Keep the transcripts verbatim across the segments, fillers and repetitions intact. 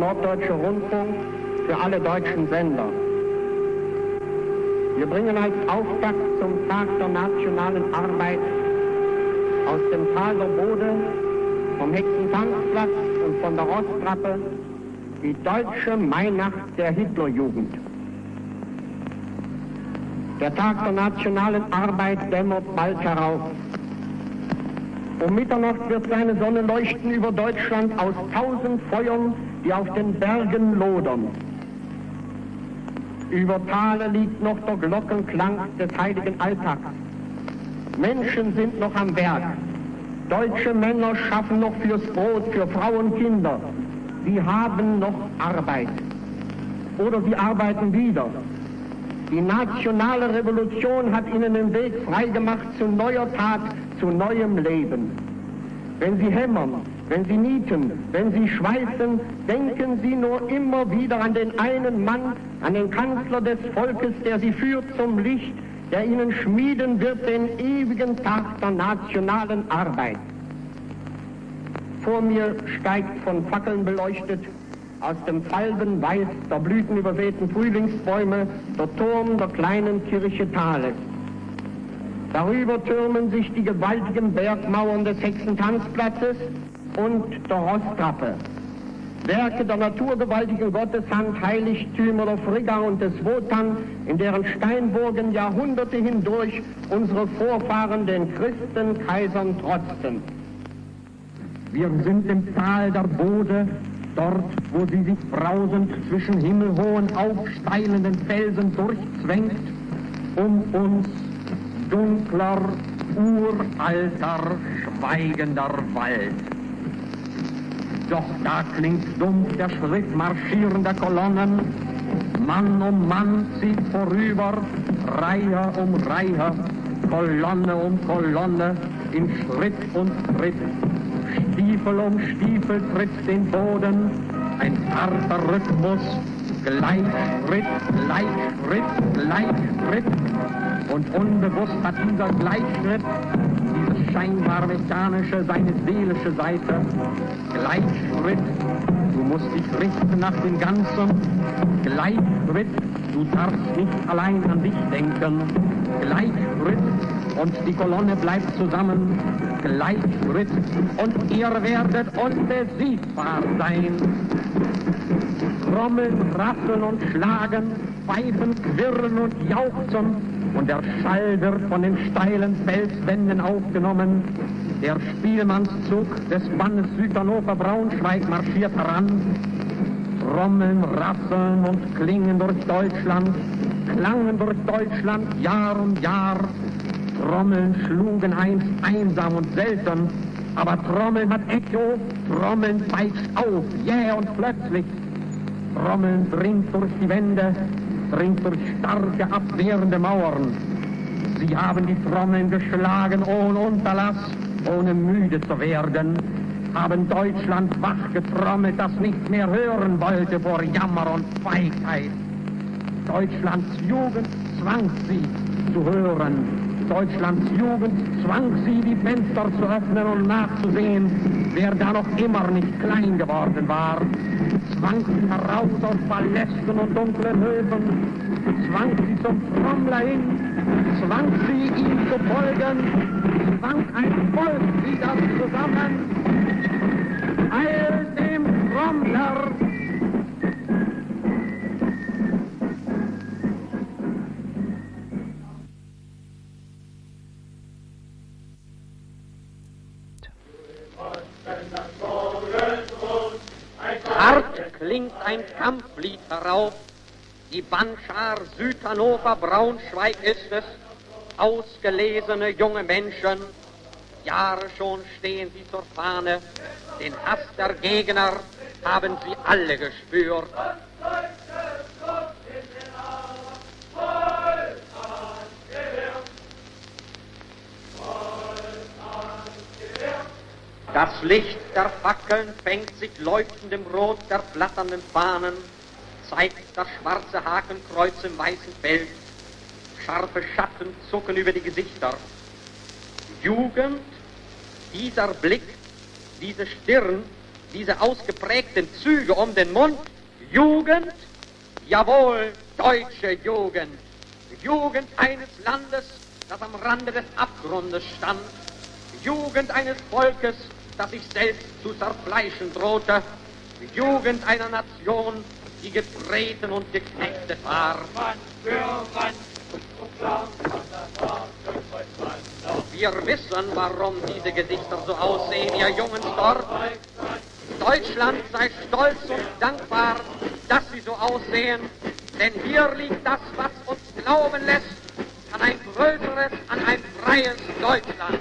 Norddeutsche Rundfunk für alle deutschen Sender. Wir bringen als Auftakt zum Tag der nationalen Arbeit aus dem Tal der Bode, vom Hexentanzplatz und von der Rostrappe die deutsche Mainacht der Hitlerjugend. Der Tag der nationalen Arbeit dämmert bald herauf. Um Mitternacht wird seine Sonne leuchten über Deutschland aus tausend Feuern, die auf den Bergen lodern. Über Tale liegt noch der Glockenklang des heiligen Alltags. Menschen sind noch am Werk. Deutsche Männer schaffen noch fürs Brot, für Frauen und Kinder. Sie haben noch Arbeit. Oder sie arbeiten wieder. Die nationale Revolution hat ihnen den Weg freigemacht zu neuer Tat, zu neuem Leben. Wenn sie hämmern, wenn sie nieten, wenn sie schweißen, denken sie nur immer wieder an den einen Mann, an den Kanzler des Volkes, der sie führt zum Licht, der ihnen schmieden wird den ewigen Tag der nationalen Arbeit. Vor mir steigt von Fackeln beleuchtet aus dem falben Weiß der blütenübersäten Frühlingsbäume der Turm der kleinen Kirche Thales. Darüber türmen sich die gewaltigen Bergmauern des Hexentanzplatzes und der Rostrappe. Werke der naturgewaltigen Gotteshand, Heiligtümer der Frigga und des Wotan, in deren Steinburgen Jahrhunderte hindurch unsere Vorfahren den Christenkaisern trotzten. Wir sind im Tal der Bode, dort, wo sie sich brausend zwischen himmelhohen, aufsteilenden Felsen durchzwängt, um uns dunkler, uralter, schweigender Wald. Doch da klingt dumpf der Schritt marschierender Kolonnen, Mann um Mann zieht vorüber, Reihe um Reihe, Kolonne um Kolonne, in Schritt und Tritt. Stiefel um Stiefel tritt den Boden, ein harter Rhythmus, gleich Schritt, gleich Schritt, gleich Schritt. Und unbewusst hat dieser Gleichschritt, dieses scheinbar mechanische, seine seelische Seite. Gleichschritt, du musst dich richten nach dem Ganzen. Gleichschritt, du darfst nicht allein an dich denken. Gleichschritt, und die Kolonne bleibt zusammen. Gleichschritt, und ihr werdet unbesiegbar sein. Trommeln, rasseln und schlagen, pfeifen, quirlen und jauchzen, und der Schall wird von den steilen Felswänden aufgenommen. Der Spielmannszug des Bandes Südhannover Braunschweig marschiert heran. Trommeln, rasseln und klingen durch Deutschland, klangen durch Deutschland Jahr um Jahr. Trommeln schlugen einst einsam und selten, aber Trommeln hat Echo, Trommeln peitscht auf, jäh und plötzlich. Trommeln dringt durch die Wände, dringt durch starke, abwehrende Mauern. Sie haben die Trommeln geschlagen ohne Unterlass, ohne müde zu werden, haben Deutschland wach getrommelt, das nicht mehr hören wollte vor Jammer und Feigheit. Deutschlands Jugend zwang sie zu hören. Deutschlands Jugend zwang sie, die Fenster zu öffnen und nachzusehen, wer da noch immer nicht klein geworden war. Zwang sie heraus aus Palästen und dunklen Höfen, zwang sie zum Trommler hin, zwang sie, ihm zu folgen, zwang ein Volk wieder zusammen. Heil dem Trommler! Hart klingt ein Kampflied herauf, die Bandschar Südhannover Braunschweig ist es, ausgelesene junge Menschen, Jahre schon stehen sie zur Fahne, den Hass der Gegner haben sie alle gespürt. Das Licht der Fackeln fängt sich leuchtend im Rot der flatternden Fahnen, zeigt das schwarze Hakenkreuz im weißen Feld, scharfe Schatten zucken über die Gesichter. Jugend, dieser Blick, diese Stirn, diese ausgeprägten Züge um den Mund. Jugend, jawohl, deutsche Jugend. Jugend eines Landes, das am Rande des Abgrundes stand. Jugend eines Volkes, das sich selbst zu zerfleischen drohte. Jugend einer Nation, die getreten und geknechtet war. Wir wissen, warum diese Gesichter so aussehen, ihr Jungen dort. Deutschland sei stolz und dankbar, dass sie so aussehen, denn hier liegt das, was uns glauben lässt, an ein größeres, an ein freies Deutschland.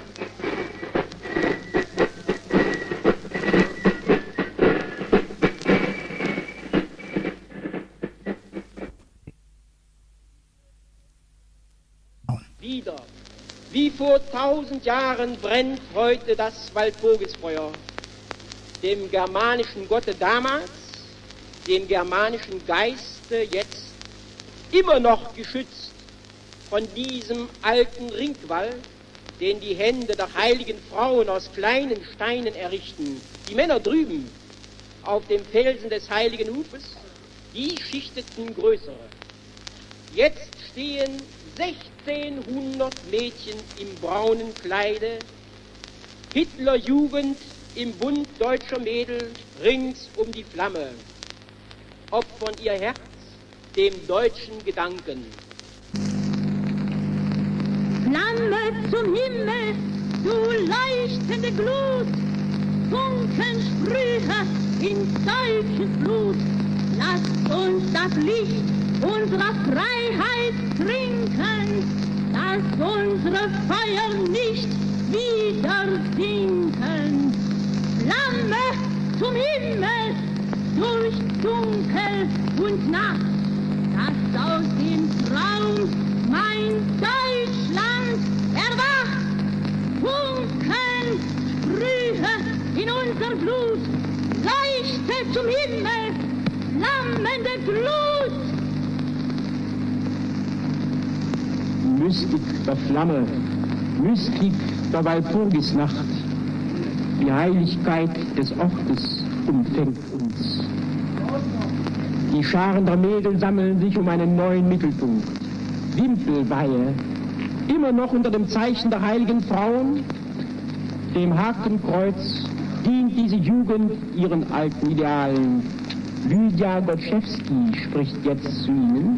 Wieder, wie vor tausend Jahren, brennt heute das Walpurgisfeuer, dem germanischen Gotte damals, dem germanischen Geiste jetzt, immer noch geschützt von diesem alten Ringwall, den die Hände der heiligen Frauen aus kleinen Steinen errichten. Die Männer drüben auf dem Felsen des heiligen Hufes, die schichteten größere. Jetzt stehen sechzehnhundert Mädchen im braunen Kleide, Hitlerjugend im Bund deutscher Mädel rings um die Flamme, opfern ihr Herz dem deutschen Gedanken. Flamme zum Himmel, du leuchtende Glut, Funken sprühe in deutsches Blut, lasst uns das Licht unserer Freiheit trinken, dass unsere Feuer nicht wieder sinken. Flamme zum Himmel, durch Dunkel und Nacht, dass aus dem Traum mein Deutschland erwacht. Funken sprühe in unser Blut, leuchte zum Himmel, flammende Glut. Mystik der Flamme, Mystik der Walpurgisnacht, die Heiligkeit des Ortes umfängt uns. Die Scharen der Mädel sammeln sich um einen neuen Mittelpunkt. Wimpelweihe, immer noch unter dem Zeichen der heiligen Frauen, dem Hakenkreuz, dient diese Jugend ihren alten Idealen. Lydia Gottschewski spricht jetzt zu Ihnen.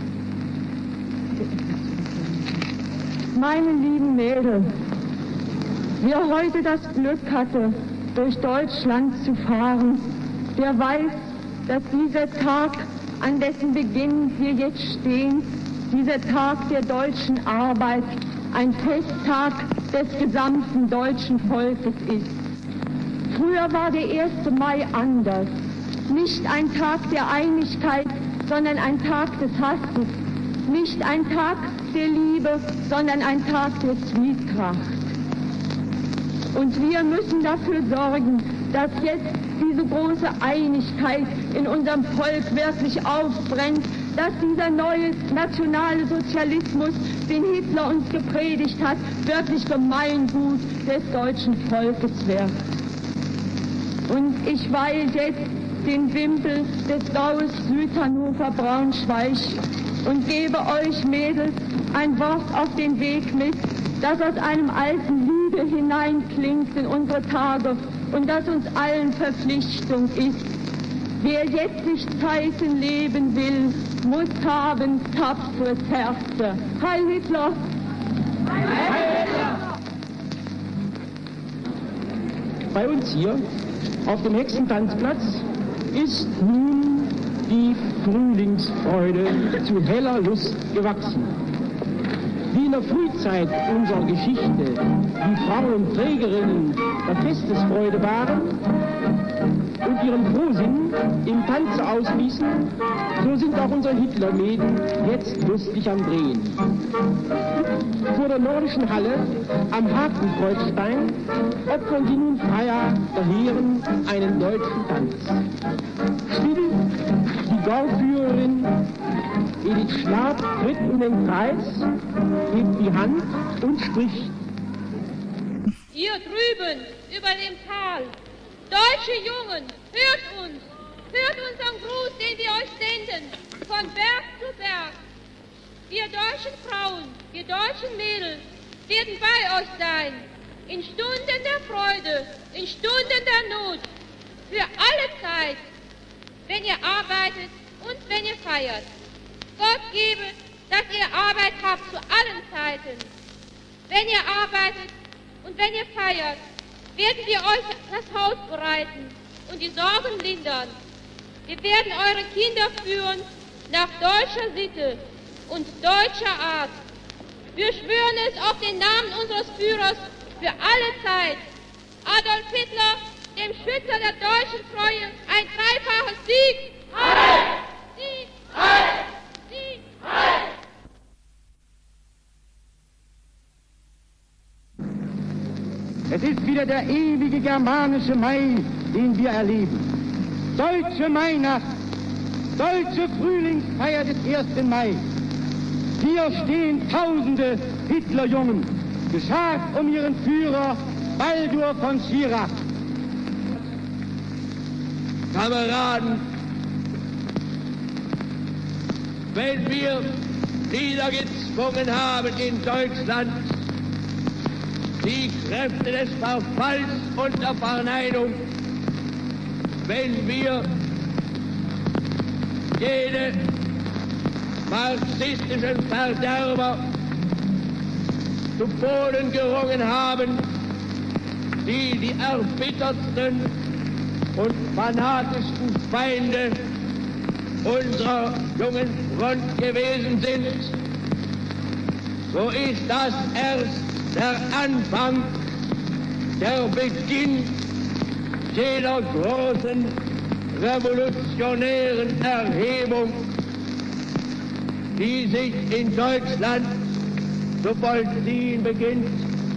Meine lieben Mädel, wer heute das Glück hatte, durch Deutschland zu fahren, der weiß, dass dieser Tag, an dessen Beginn wir jetzt stehen, dieser Tag der deutschen Arbeit, ein Festtag des gesamten deutschen Volkes ist. Früher war der erste Mai anders. Nicht ein Tag der Einigkeit, sondern ein Tag des Hasses. Nicht ein Tag der Liebe, sondern ein Tag der Zwietracht. Und wir müssen dafür sorgen, dass jetzt diese große Einigkeit in unserem Volk wirklich aufbrennt, dass dieser neue nationale Sozialismus, den Hitler uns gepredigt hat, wirklich Gemeingut des deutschen Volkes wird. Und ich weile jetzt den Wimpel des Gaues Südhannover Braunschweig und gebe euch Mädels ein Wort auf den Weg mit, das aus einem alten Liede hineinklingt in unsere Tage und das uns allen Verpflichtung ist. Wer jetzt Zeiten leben will, muss haben tapferes Herze. Heil Hitler! Heil Hitler! Bei uns hier auf dem Hexentanzplatz ist nun die Frühlingsfreude zu heller Lust gewachsen. Wie in der Frühzeit unserer Geschichte die Frauen Trägerinnen der Festesfreude waren und ihren Frohsinn im Tanze ausließen, so sind auch unsere Hitlermäden jetzt lustig am Drehen. Vor der nordischen Halle am Hakenkreuzstein opfern sie nun Freier der Heeren einen deutschen Tanz. Still die Gauführerin Edith Schlaf tritt in den Kreis, hebt die Hand und spricht. Ihr drüben über dem Tal, Deutsche Jungen, hört uns, hört unseren Gruß, den wir euch senden, von Berg zu Berg. Wir deutschen Frauen, wir deutschen Mädels werden bei euch sein, in Stunden der Freude, in Stunden der Not, für alle Zeit, wenn ihr arbeitet und wenn ihr feiert. Gott gebe, dass ihr Arbeit habt zu allen Zeiten. Wenn ihr arbeitet und wenn ihr feiert, werden wir euch das Haus bereiten und die Sorgen lindern. Wir werden eure Kinder führen nach deutscher Sitte und deutscher Art. Wir schwören es auf den Namen unseres Führers für alle Zeit. Adolf Hitler, dem Schützer der deutschen Treue, ein dreifaches Sieg! Heil! Sieg! Heil! Sieg! Heil! Es ist wieder der ewige germanische Mai, den wir erleben. Deutsche Mainacht, deutsche Frühlingsfeier des ersten Mai. Hier stehen tausende Hitlerjungen, geschart um ihren Führer Baldur von Schirach. Kameraden, wenn wir niedergezwungen haben in Deutschland die Kräfte des Verfalls und der Verneidung, wenn wir jene marxistischen Verderber zu Boden gerungen haben, die die erbittertsten und fanatischsten Feinde unserer jungen Front gewesen sind, so ist das erst der Anfang, der Beginn jeder großen revolutionären Erhebung, die sich in Deutschland zu vollziehen beginnt.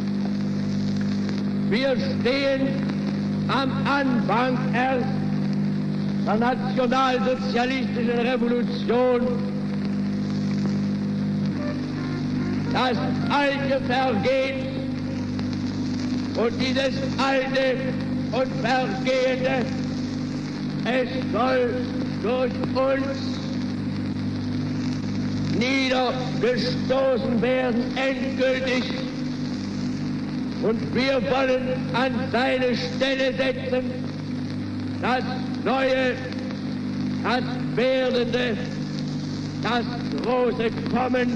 Wir stehen am Anfang erst der nationalsozialistischen Revolution. Das Alte vergeht und dieses Alte und Vergehende, es soll durch uns niedergestoßen werden, endgültig. Und wir wollen an seine Stelle setzen das Neue, das Werdende, das große Kommen.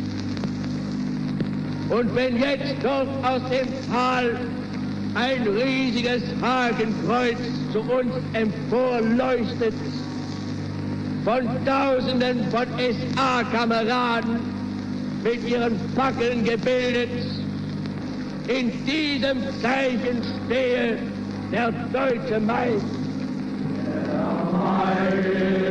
Und wenn jetzt dort aus dem Tal ein riesiges Hakenkreuz zu uns emporleuchtet, von Tausenden von S A-Kameraden mit ihren Fackeln gebildet, in diesem Zeichen stehe der deutsche Mai. Der Mai.